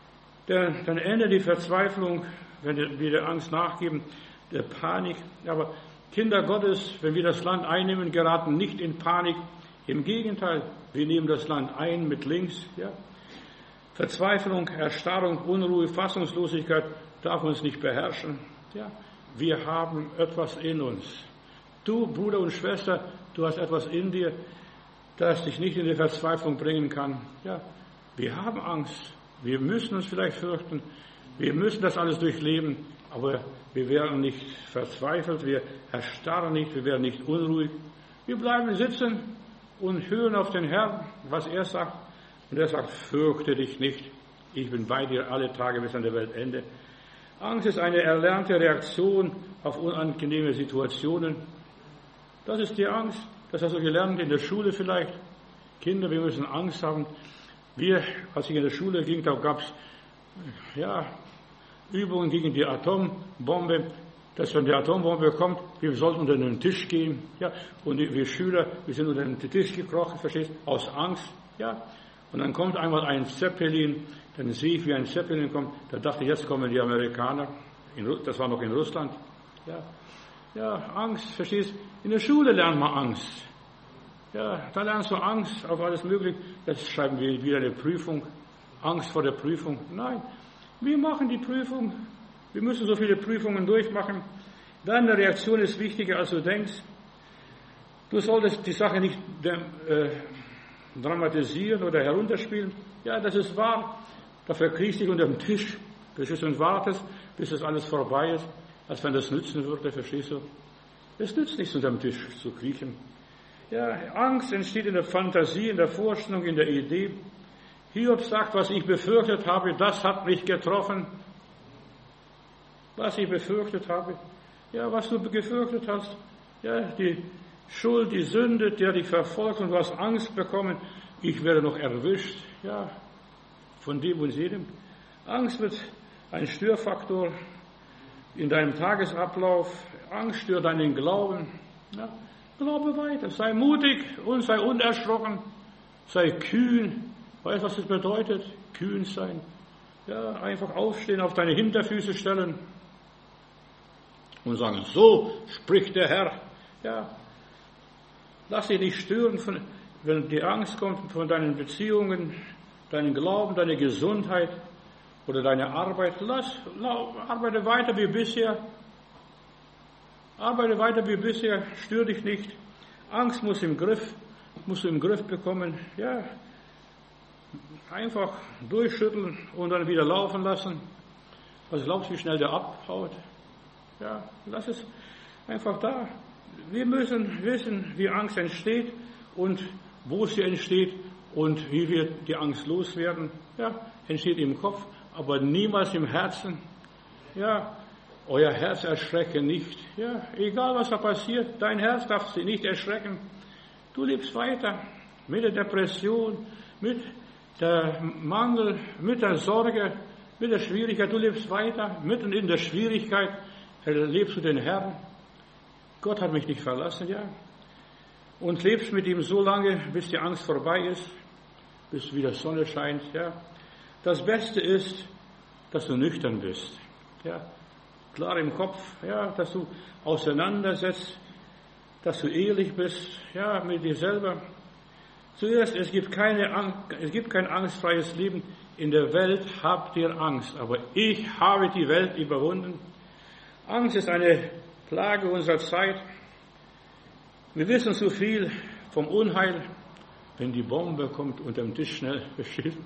dann endet die Verzweiflung, wenn wir der Angst nachgeben, der Panik. Aber Kinder Gottes, wenn wir das Land einnehmen, geraten nicht in Panik. Im Gegenteil, wir nehmen das Land ein mit links. Ja. Verzweiflung, Erstarrung, Unruhe, Fassungslosigkeit darf uns nicht beherrschen. Ja. Wir haben etwas in uns. Du, Bruder und Schwester, du hast etwas in dir, das dich nicht in die Verzweiflung bringen kann. Ja, wir haben Angst. Wir müssen uns vielleicht fürchten. Wir müssen das alles durchleben. Aber wir werden nicht verzweifelt. Wir erstarren nicht. Wir werden nicht unruhig. Wir bleiben sitzen und hören auf den Herrn, was er sagt. Und er sagt, fürchte dich nicht. Ich bin bei dir alle Tage bis an der Weltende. Angst ist eine erlernte Reaktion auf unangenehme Situationen. Das ist die Angst. Das hast du gelernt in der Schule vielleicht. Kinder, wir müssen Angst haben. Als ich in der Schule ging, da gab es Übungen gegen die Atombombe. Dass wenn die Atombombe kommt, wir sollten unter den Tisch gehen. Ja, und wir Schüler, wir sind unter den Tisch gekrochen, verstehst du? Aus Angst. Ja. Und dann kommt einmal ein Zeppelin, dann sehe ich, wie ein Zeppelin kommt. Da dachte ich, jetzt kommen die Amerikaner. Das war noch in Russland. Ja. Ja, Angst, verstehst du? In der Schule lernt man Angst. Ja, da lernst du Angst auf alles Mögliche. Jetzt schreiben wir wieder eine Prüfung. Angst vor der Prüfung. Nein, wir machen die Prüfung. Wir müssen so viele Prüfungen durchmachen. Deine Reaktion ist wichtiger, als du denkst. Du solltest die Sache nicht dramatisieren oder herunterspielen. Ja, das ist wahr. Da verkriechst du dich unter dem Tisch, verstehst du, und wartest, bis das alles vorbei ist, als wenn das nützen würde, verstehst du? Es nützt nichts, unter dem Tisch zu kriechen. Ja, Angst entsteht in der Fantasie, in der Vorstellung, in der Idee. Hiob sagt, was ich befürchtet habe, das hat mich getroffen. Was ich befürchtet habe, ja, was du gefürchtet hast, ja, die Schuld, die Sünde, der dich verfolgt und du hast Angst bekommen, ich werde noch erwischt, ja, von dem und jedem. Angst wird ein Störfaktor in deinem Tagesablauf. Angst stört deinen Glauben. Ja, glaube weiter, sei mutig und sei unerschrocken, sei kühn. Weißt du, was das bedeutet? Kühn sein. Ja, einfach aufstehen, auf deine Hinterfüße stellen und sagen, so spricht der Herr. Ja, lass dich nicht stören, wenn die Angst kommt von deinen Beziehungen, deinen Glauben, deine Gesundheit oder deine Arbeit. Arbeite weiter wie bisher. Arbeite weiter wie bisher, stör dich nicht. Angst musst du im Griff bekommen. Ja, einfach durchschütteln und dann wieder laufen lassen. Was glaubst du, wie schnell der abhaut? Ja, lass es einfach da. Wir müssen wissen, wie Angst entsteht und wo sie entsteht und wie wir die Angst loswerden. Ja, entsteht im Kopf, aber niemals im Herzen. Ja, euer Herz erschrecke nicht. Ja, egal was da passiert, dein Herz darf sie nicht erschrecken. Du lebst weiter mit der Depression, mit der Mangel, mit der Sorge, mit der Schwierigkeit. Du lebst weiter, mitten in der Schwierigkeit erlebst du den Herrn. Gott hat mich nicht verlassen, ja. Und lebst mit ihm so lange, bis die Angst vorbei ist, bis wieder Sonne scheint, ja. Das Beste ist, dass du nüchtern bist, ja. Klar im Kopf, ja, dass du auseinandersetzt, dass du ehrlich bist, ja, mit dir selber. Zuerst, es gibt kein angstfreies Leben. In der Welt habt ihr Angst, aber ich habe die Welt überwunden. Angst ist eine Plage unserer Zeit. Wir wissen so viel vom Unheil, wenn die Bombe kommt und am Tisch schnell verschießt.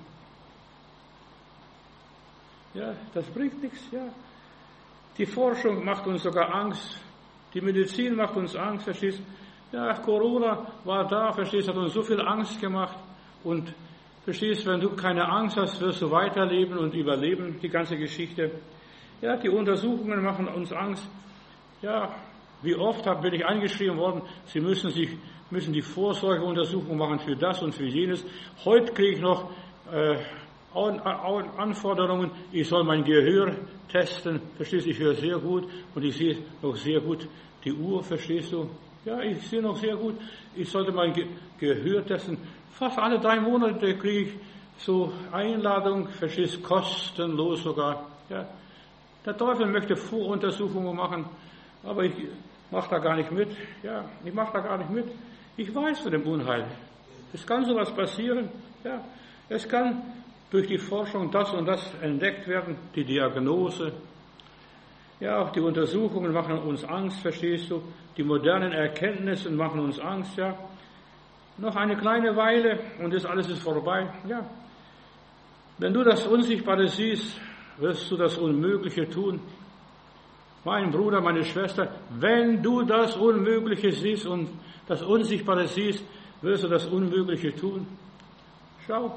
Ja, das bringt nichts, ja. Die Forschung macht uns sogar Angst. Die Medizin macht uns Angst, verstehst du? Ja, Corona war da, verstehst du, hat uns so viel Angst gemacht. Und verstehst du, wenn du keine Angst hast, wirst du weiterleben und überleben, die ganze Geschichte. Ja, die Untersuchungen machen uns Angst. Ja, wie oft bin ich eingeschrieben worden, Sie müssen die Vorsorgeuntersuchung machen für das und für jenes. Heute kriege ich noch Anforderungen, ich soll mein Gehör testen, verstehst du, ich höre sehr gut und ich sehe noch sehr gut die Uhr, verstehst du? Ja, ich sehe noch sehr gut, ich sollte mein Gehör testen. Fast alle 3 Monate kriege ich so Einladung, verstehst du, kostenlos sogar. Ja. Der Teufel möchte Voruntersuchungen machen, aber ich mache da gar nicht mit. Ja, ich mache da gar nicht mit. Ich weiß von dem Unheil. Es kann sowas passieren. Ja, es kann durch die Forschung das und das entdeckt werden, die Diagnose. Ja, auch die Untersuchungen machen uns Angst, verstehst du? Die modernen Erkenntnisse machen uns Angst, ja. Noch eine kleine Weile und das alles ist vorbei, ja. Wenn du das Unsichtbare siehst, wirst du das Unmögliche tun. Mein Bruder, meine Schwester, wenn du das Unmögliche siehst und das Unsichtbare siehst, wirst du das Unmögliche tun. Schau.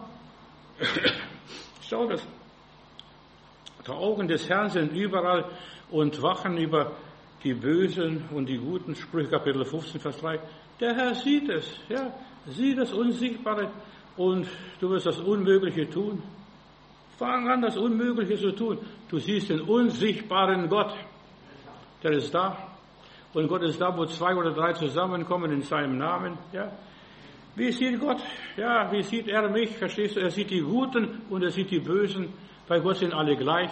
Schau das. Die Augen des Herrn sind überall und wachen über die Bösen und die Guten. Sprüche Kapitel 15, Vers 3. Der Herr sieht es, ja, sieht das Unsichtbare und du wirst das Unmögliche tun. Fang an, das Unmögliche zu tun. Du siehst den unsichtbaren Gott, der ist da. Und Gott ist da, wo 2 oder 3 zusammenkommen in seinem Namen, ja. Wie sieht Gott? Ja, wie sieht er mich? Verstehst du? Er sieht die Guten und er sieht die Bösen. Bei Gott sind alle gleich.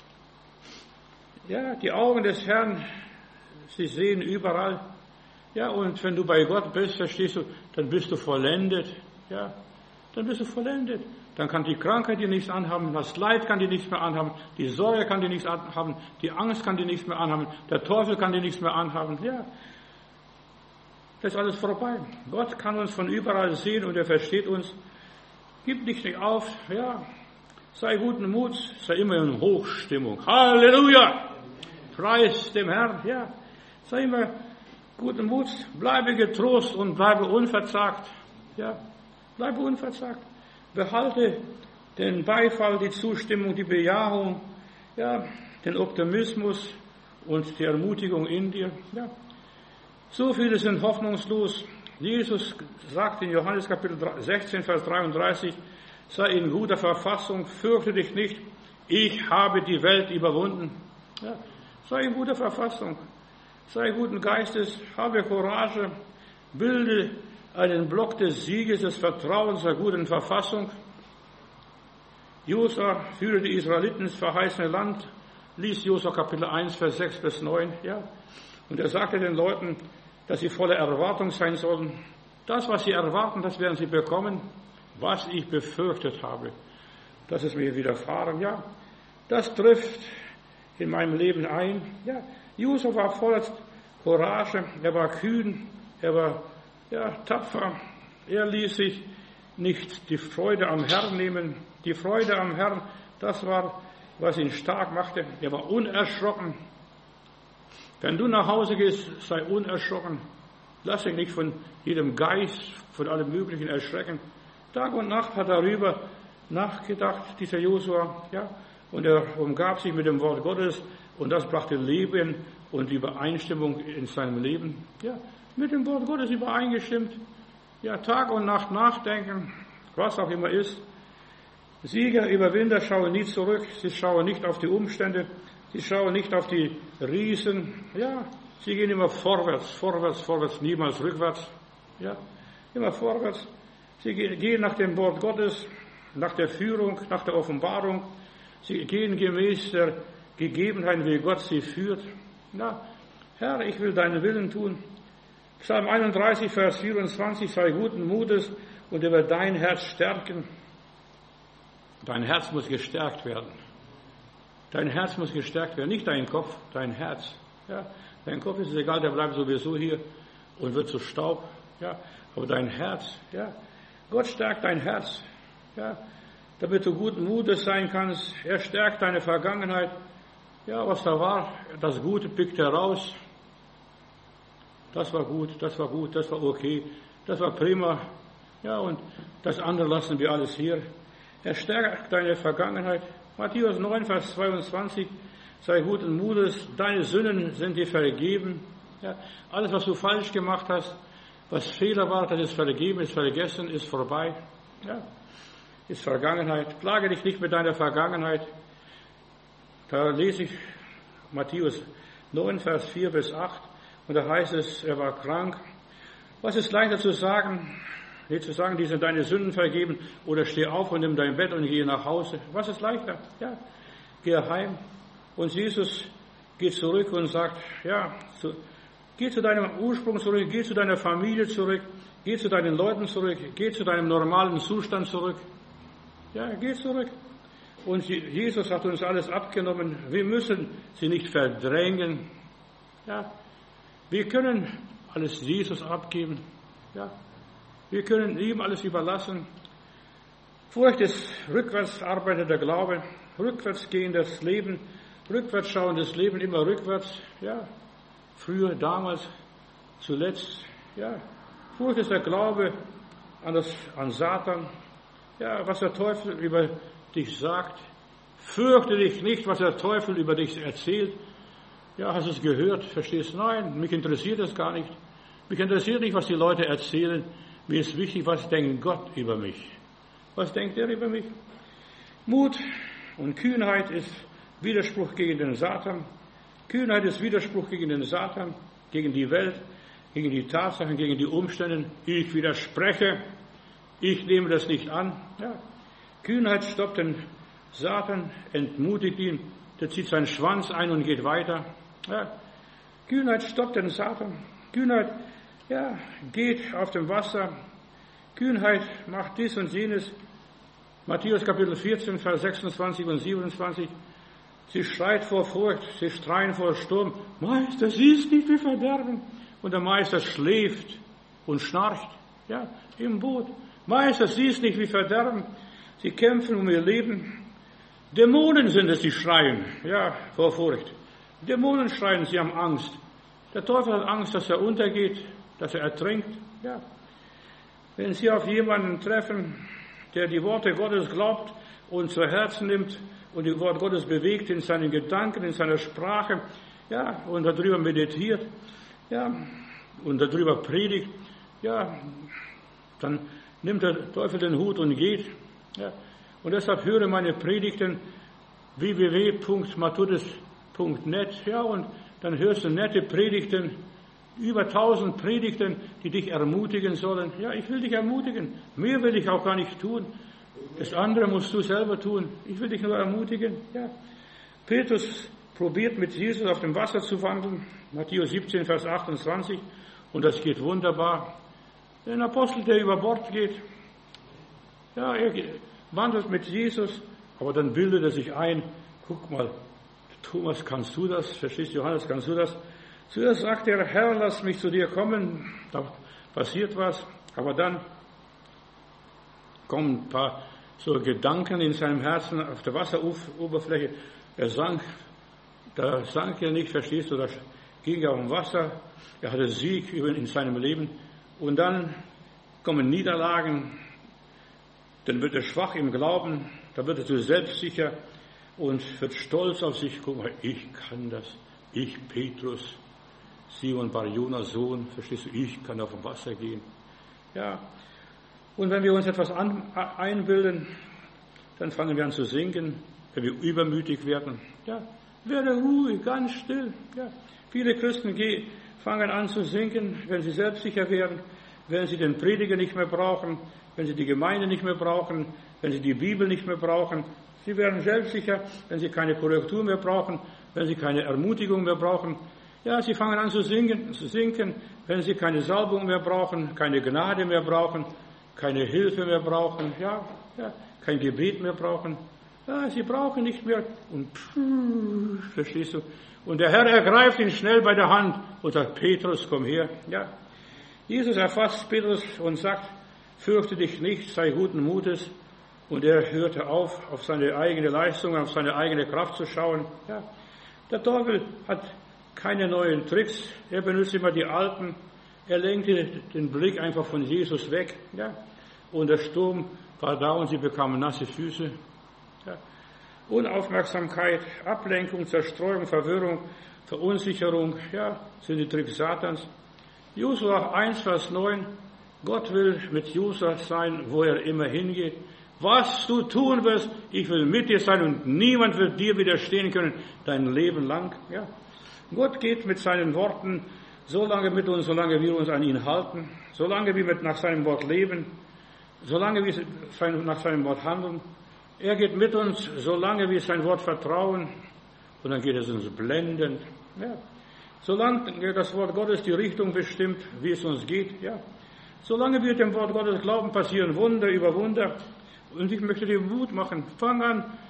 Ja, die Augen des Herrn, sie sehen überall. Ja, und wenn du bei Gott bist, verstehst du, dann bist du vollendet. Ja, dann bist du vollendet. Dann kann die Krankheit dir nichts anhaben, das Leid kann dir nichts mehr anhaben, die Sorge kann dir nichts anhaben, die Angst kann dir nichts mehr anhaben, der Teufel kann dir nichts mehr anhaben. Ja, das ist alles vorbei. Gott kann uns von überall sehen und er versteht uns. Gib dich nicht auf, ja. Sei guten Muts, sei immer in Hochstimmung. Halleluja! Preis dem Herrn, ja. Sei immer guten Muts, bleibe getrost und bleibe unverzagt. Ja, bleibe unverzagt. Behalte den Beifall, die Zustimmung, die Bejahung, ja, den Optimismus und die Ermutigung in dir. Ja. So viele sind hoffnungslos. Jesus sagt in Johannes Kapitel 16, Vers 33, sei in guter Verfassung, fürchte dich nicht, ich habe die Welt überwunden. Ja. Sei in guter Verfassung, sei guten Geistes, habe Courage, bilde einen Block des Sieges, des Vertrauens der guten Verfassung. Josua führte die Israeliten ins verheißene Land, liest Josua Kapitel 1, Vers 6 bis 9, ja. Und er sagte den Leuten, dass sie voller Erwartung sein sollen. Das, was sie erwarten, das werden sie bekommen. Was ich befürchtet habe, das ist mir widerfahren, ja. Das trifft in meinem Leben ein, ja. Josua war voller Courage, er war kühn, er war, ja, tapfer. Er ließ sich nicht die Freude am Herrn nehmen. Die Freude am Herrn, das war, was ihn stark machte. Er war unerschrocken. Wenn du nach Hause gehst, sei unerschrocken. Lass dich nicht von jedem Geist, von allem Möglichen erschrecken. Tag und Nacht hat er darüber nachgedacht, dieser Josua, ja, und er umgab sich mit dem Wort Gottes und das brachte Leben und Übereinstimmung in seinem Leben. Ja, mit dem Wort Gottes übereingestimmt. Ja, Tag und Nacht nachdenken, was auch immer ist. Sieger, Überwinder schauen nie zurück, sie schauen nicht auf die Umstände, sie schauen nicht auf die Riesen, ja, sie gehen immer vorwärts, vorwärts, vorwärts, niemals rückwärts, ja, immer vorwärts. Sie gehen nach dem Wort Gottes, nach der Führung, nach der Offenbarung, sie gehen gemäß der Gegebenheiten, wie Gott sie führt. Na, Herr, ich will deinen Willen tun. Psalm 31, Vers 24, sei guten Mutes und er wird dein Herz stärken. Dein Herz muss gestärkt werden. Dein Herz muss gestärkt werden, nicht dein Kopf, dein Herz. Ja, dein Kopf ist es egal, der bleibt sowieso hier und wird zu Staub. Ja, aber dein Herz, ja, Gott stärkt dein Herz, ja, damit du guten Mutes sein kannst. Er stärkt deine Vergangenheit. Ja, was da war, das Gute pickt er raus. Das war gut, das war gut, das war okay, das war prima. Ja, und das andere lassen wir alles hier. Er stärkt deine Vergangenheit. Matthäus 9, Vers 22, sei guten Mutes, deine Sünden sind dir vergeben. Ja, alles, was du falsch gemacht hast, was Fehler war, das ist vergeben, ist vergessen, ist vorbei. Ja, ist Vergangenheit. Plage dich nicht mit deiner Vergangenheit. Da lese ich Matthäus 9, Vers 4 bis 8. Und da heißt es, er war krank. Was ist leichter zu sagen? Nicht zu sagen, die sind deine Sünden vergeben, oder steh auf und nimm dein Bett und gehe nach Hause. Was ist leichter? Ja, geh heim. Und Jesus geht zurück und sagt, ja, geh zu deinem Ursprung zurück, geh zu deiner Familie zurück, geh zu deinen Leuten zurück, geh zu deinem normalen Zustand zurück. Ja, geh zurück. Und Jesus hat uns alles abgenommen. Wir müssen sie nicht verdrängen. Ja, wir können alles Jesus abgeben. Ja, wir können ihm alles überlassen. Furcht ist rückwärts arbeitender Glaube, rückwärts gehendes Leben, rückwärts schauendes Leben, immer rückwärts. Ja, früher, damals, zuletzt. Ja, Furcht ist der Glaube an Satan. Ja, was der Teufel über dich sagt. Fürchte dich nicht, was der Teufel über dich erzählt. Ja, hast du es gehört? Verstehst du? Nein, mich interessiert das gar nicht. Mich interessiert nicht, was die Leute erzählen. Mir ist wichtig, was denkt Gott über mich? Was denkt er über mich? Mut und Kühnheit ist Widerspruch gegen den Satan. Kühnheit ist Widerspruch gegen den Satan, gegen die Welt, gegen die Tatsachen, gegen die Umstände. Ich widerspreche. Ich nehme das nicht an. Ja. Kühnheit stoppt den Satan, entmutigt ihn. Der zieht seinen Schwanz ein und geht weiter. Ja. Kühnheit stoppt den Satan. Kühnheit, ja, geht auf dem Wasser. Kühnheit macht dies und jenes. Matthäus Kapitel 14, Vers 26 und 27. Sie schreit vor Furcht, sie schreien vor Sturm. Meister, siehst nicht, wir verderben. Und der Meister schläft und schnarcht, ja, im Boot. Meister, siehst nicht, wie verderben. Sie kämpfen um ihr Leben. Dämonen sind es, die schreien, ja, vor Furcht. Dämonen schreien, sie haben Angst. Der Teufel hat Angst, dass er untergeht, dass er ertrinkt, ja. Wenn Sie auf jemanden treffen, der die Worte Gottes glaubt und zu Herzen nimmt und die Wort Gottes bewegt in seinen Gedanken, in seiner Sprache, ja, und darüber meditiert, ja, und darüber predigt, ja, dann nimmt der Teufel den Hut und geht, ja. Und deshalb höre meine Predigten www.matthäus.net, ja, und dann hörst du nette Predigten, über 1000 Predigten, die dich ermutigen sollen. Ja, ich will dich ermutigen. Mehr will ich auch gar nicht tun. Das andere musst du selber tun. Ich will dich nur ermutigen. Ja. Petrus probiert mit Jesus auf dem Wasser zu wandeln. Matthäus 17, Vers 28. Und das geht wunderbar. Ein Apostel, der über Bord geht. Ja, er wandelt mit Jesus. Aber dann bildet er sich ein. Guck mal, Thomas, kannst du das? Verstehst du, Johannes, kannst du das? Zuerst sagt er, Herr, lass mich zu dir kommen. Da passiert was. Aber dann kommen ein paar so Gedanken in seinem Herzen auf der Wasseroberfläche. Da sank er nicht, verstehst du, da ging er auf dem Wasser. Er hatte Sieg in seinem Leben. Und dann kommen Niederlagen. Dann wird er schwach im Glauben. Da wird er zu selbstsicher und wird stolz auf sich. Guck mal, ich kann das. Ich, Petrus, Simon Bar-Jonas Sohn, verstehst du, ich kann auf dem Wasser gehen. Ja. Und wenn wir uns etwas einbilden, dann fangen wir an zu sinken, wenn wir übermütig werden. Ja. Werde ruhig, ganz still. Ja. Viele Christen fangen an zu sinken, wenn sie selbstsicher werden, wenn sie den Prediger nicht mehr brauchen, wenn sie die Gemeinde nicht mehr brauchen, wenn sie die Bibel nicht mehr brauchen. Sie werden selbstsicher, wenn sie keine Korrektur mehr brauchen, wenn sie keine Ermutigung mehr brauchen. Ja, sie fangen an zu sinken, wenn sie keine Salbung mehr brauchen, keine Gnade mehr brauchen, keine Hilfe mehr brauchen, ja, kein Gebet mehr brauchen. Ja, sie brauchen nicht mehr. Und verstehst du? Und der Herr ergreift ihn schnell bei der Hand und sagt, Petrus, komm her. Ja. Jesus erfasst Petrus und sagt, fürchte dich nicht, sei guten Mutes. Und er hörte auf seine eigene Leistung, auf seine eigene Kraft zu schauen. Ja. Der Teufel hat keine neuen Tricks, er benutzt immer die alten. Er lenkte den Blick einfach von Jesus weg. Ja. Und der Sturm war da und sie bekamen nasse Füße. Ja. Unaufmerksamkeit, Ablenkung, Zerstreuung, Verwirrung, Verunsicherung, ja, sind die Tricks Satans. Josua 1, Vers 9, Gott will mit Josua sein, wo er immer hingeht. Was du tun wirst, ich will mit dir sein und niemand wird dir widerstehen können, dein Leben lang. Ja. Gott geht mit seinen Worten so lange mit uns, solange wir uns an ihn halten, solange wir nach seinem Wort leben, solange wir nach seinem Wort handeln. Er geht mit uns, solange wir sein Wort vertrauen, und dann geht es uns blendend. Ja. Solange das Wort Gottes die Richtung bestimmt, wie es uns geht, ja. Solange wir dem Wort Gottes glauben, passieren Wunder über Wunder. Und ich möchte dir Mut machen. Fang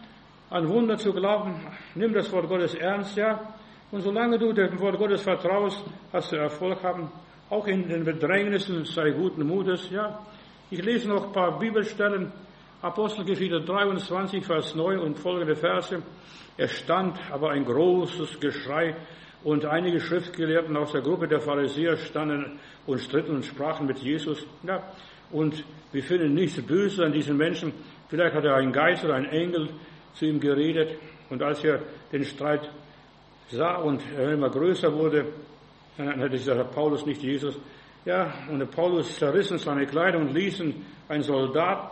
an Wunder zu glauben. Nimm das Wort Gottes ernst, ja. Und solange du dem Wort Gottes vertraust, hast du Erfolg haben. Auch in den Bedrängnissen sei guten Mutes, ja. Ich lese noch ein paar Bibelstellen. Apostelgeschichte 23, Vers 9 und folgende Verse. Es stand aber ein großes Geschrei und einige Schriftgelehrten aus der Gruppe der Pharisäer standen und stritten und sprachen mit Jesus. Ja. Und wir finden nichts Böses an diesen Menschen. Vielleicht hat ein Geist oder ein Engel zu ihm geredet. Und als er den Streit sah und er immer größer wurde, dann hat dieser Paulus, nicht Jesus, ja, und der Paulus zerrissen seine Kleider und ließen einen Soldaten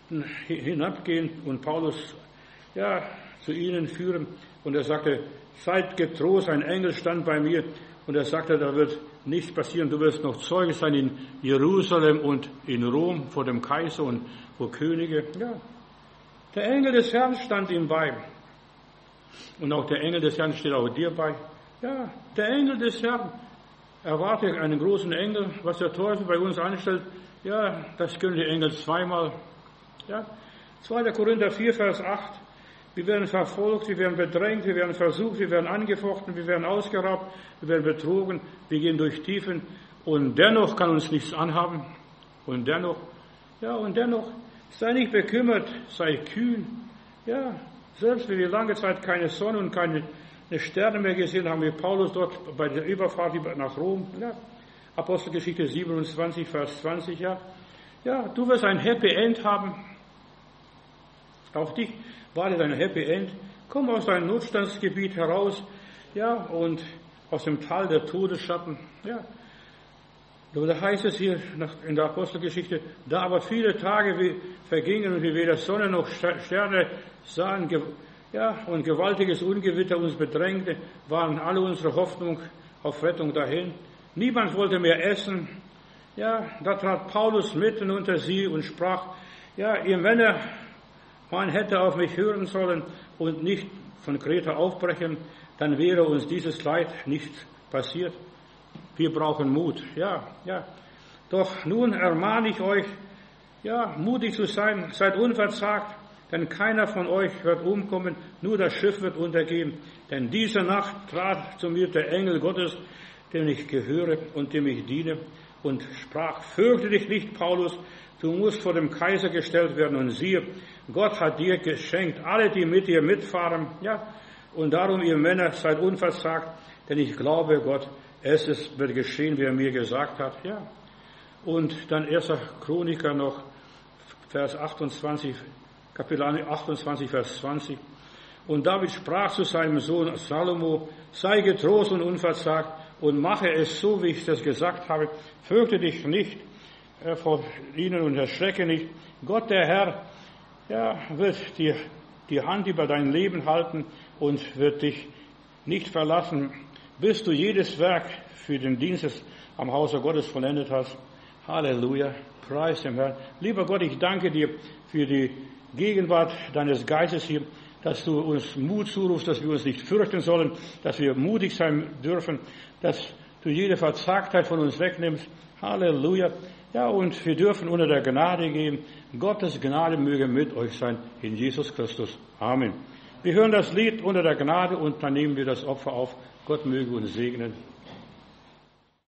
hinabgehen und Paulus, ja, zu ihnen führen. Und er sagte, seid getrost, ein Engel stand bei mir. Und er sagte, da wird nichts passieren, du wirst noch Zeuge sein in Jerusalem und in Rom vor dem Kaiser und vor Könige. Ja. Der Engel des Herrn stand ihm bei. Und auch der Engel des Herrn steht auch dir bei. Ja, der Engel des Herrn. Erwarte einen großen Engel, was der Teufel bei uns anstellt. Ja, das können die Engel zweimal. Ja. 2. Korinther 4, Vers 8. Wir werden verfolgt, wir werden bedrängt, wir werden versucht, wir werden angefochten, wir werden ausgeraubt, wir werden betrogen, wir gehen durch Tiefen und dennoch kann uns nichts anhaben. Und dennoch, sei nicht bekümmert, sei kühn. Ja, Selbst wenn wir lange Zeit keine Sonne und keine Sterne mehr gesehen haben, wie Paulus dort bei der Überfahrt nach Rom, ja, Apostelgeschichte 27, Vers 20, ja, du wirst ein Happy End haben. Auf dich wartet ein Happy End. Komm aus deinem Notstandsgebiet heraus, ja, und aus dem Tal der Todesschatten, ja. Da heißt es hier in der Apostelgeschichte, da aber viele Tage vergingen und wir weder Sonne noch Sterne sahen, ja, und gewaltiges Ungewitter uns bedrängte, waren alle unsere Hoffnung auf Rettung dahin. Niemand wollte mehr essen. Ja, da trat Paulus mitten unter sie und sprach, ja, ihr Männer, man hätte auf mich hören sollen und nicht von Kreta aufbrechen, dann wäre uns dieses Leid nicht passiert. Wir brauchen Mut, ja. Doch nun ermahne ich euch, ja, mutig zu sein, seid unverzagt, denn keiner von euch wird umkommen, nur das Schiff wird untergehen. Denn diese Nacht trat zu mir der Engel Gottes, dem ich gehöre und dem ich diene, und sprach, fürchte dich nicht, Paulus, du musst vor dem Kaiser gestellt werden, und siehe, Gott hat dir geschenkt, alle, die mit dir mitfahren, ja, und darum, ihr Männer, seid unverzagt, denn ich glaube Gott, wird geschehen, wie er mir gesagt hat, ja. Und dann 1. Chroniker noch, Vers 28, Kapitel 28, Vers 20. Und David sprach zu seinem Sohn Salomo, sei getrost und unverzagt und mache es so, wie ich das gesagt habe. Fürchte dich nicht vor ihnen und erschrecke nicht. Gott, der Herr, ja, wird dir die Hand über dein Leben halten und wird dich nicht verlassen, bis du jedes Werk für den Dienst am Hause Gottes vollendet hast. Halleluja, preis dem Herrn. Lieber Gott, ich danke dir für die Gegenwart deines Geistes hier, dass du uns Mut zurufst, dass wir uns nicht fürchten sollen, dass wir mutig sein dürfen, dass du jede Verzagtheit von uns wegnimmst. Halleluja. Ja, und wir dürfen unter der Gnade gehen. Gottes Gnade möge mit euch sein in Jesus Christus. Amen. Wir hören das Lied unter der Gnade und dann nehmen wir das Opfer auf. Gott möge uns segnen.